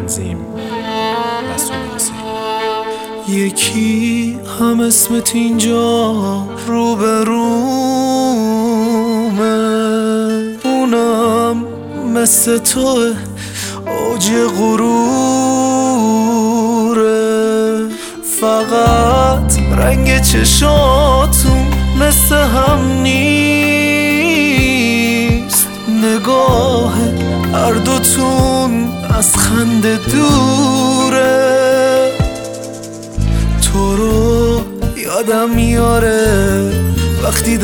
تنظیم رسول حسین. یکی هم اسمت اینجا روبرومه، اونم مثل تو اوج غروره، فقط رنگ چشاتون مثل هم نیست، نگاه هر دوتون از خنده دوره. تو رو یادم میاره وقتی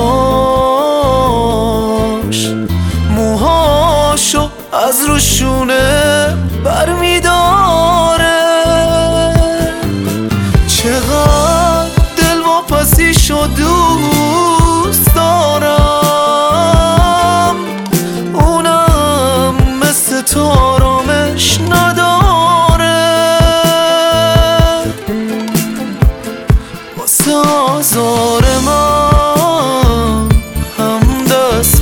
دستاش موهاشو از روشونه برمیداره، چقدر دل واپسیشو دوست دارم، اونم مثل تو آرامش نداره، واسه آزار من هم دست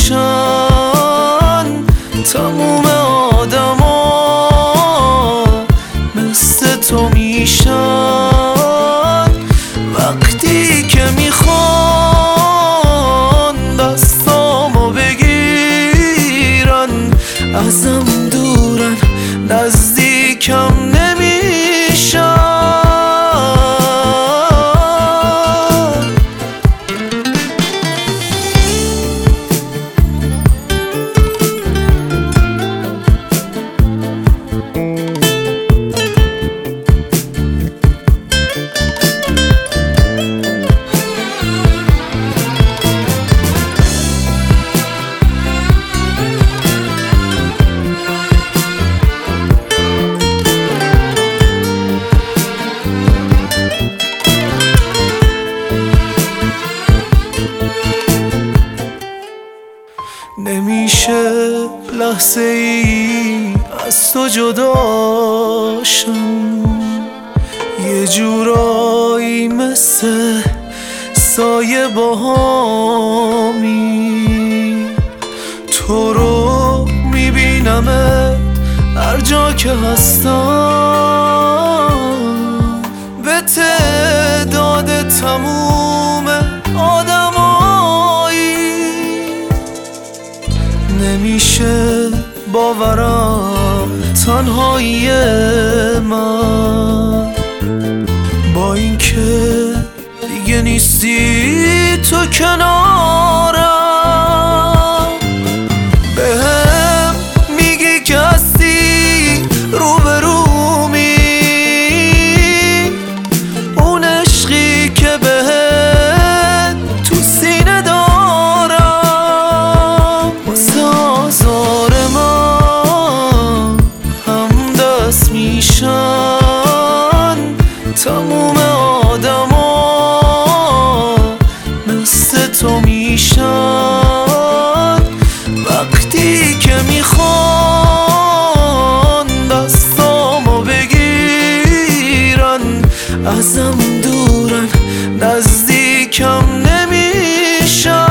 میشن تموم آدما، مثل تو میشن وقتی که میخوان دستامو بگیرن، ازم دورن نزدیکم نمیشن. نمیشه لحظه ای از تو جداشم، یه جورایی مثل سایه باهامی، تو رو میبینمت هر جا که هستم، به تعداد تموم آدمایی نمیشه باورم تنهایی من، با اینکه دیگه نیستی تو کنارم، بهم میگی که هستی روبرومی، اون عشقی که بهت تو سینه دارم، واسه آزار من هم دست میشن تموم آدما، مثل تو میشن وقتی که میخوان دستامو بگیرن، ازم دورن نزدیکم نمیشن.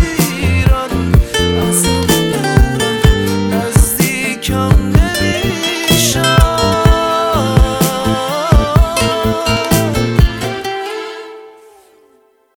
Come